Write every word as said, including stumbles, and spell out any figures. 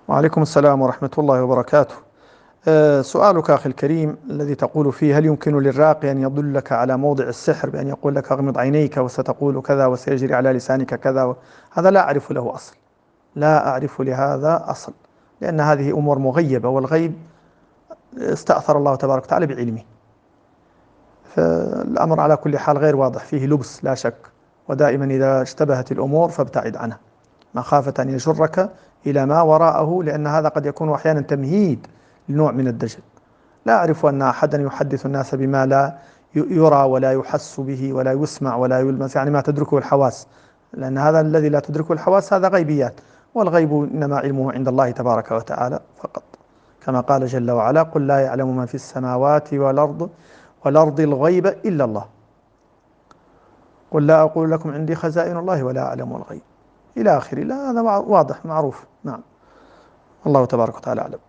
وعليكم السلام ورحمة الله وبركاته. أه سؤالك أخي الكريم الذي تقول فيه: هل يمكن للراقي أن يدلك على موضع السحر بأن يقول لك أغمض عينيك وستقول كذا وسيجري على لسانك كذا و... هذا لا أعرف له أصل، لا أعرف لهذا أصل، لأن هذه أمور مغيبة، والغيب استأثر الله تبارك وتعالى بعلمه. فالأمر على كل حال غير واضح، فيه لبس لا شك، ودائما إذا اشتبهت الأمور فابتعد عنها مخافة أن يجرك إلى ما وراءه، لأن هذا قد يكون أحيانا تمهيد لنوع من الدجل. لا أعرف أن أحدا يحدث الناس بما لا يرى ولا يحس به ولا يسمع ولا يلمس، يعني ما تدركه الحواس، لأن هذا الذي لا تدركه الحواس هذا غيبيات، والغيب إنما علمه عند الله تبارك وتعالى فقط، كما قال جل وعلا: قل لا يعلم من في السماوات والأرض والأرض الغيب إلا الله، قل لا أقول لكم عندي خزائن الله ولا أعلم الغيب، إلى آخره. لا، هذا واضح معروف. نعم، الله تبارك وتعالى أعلم.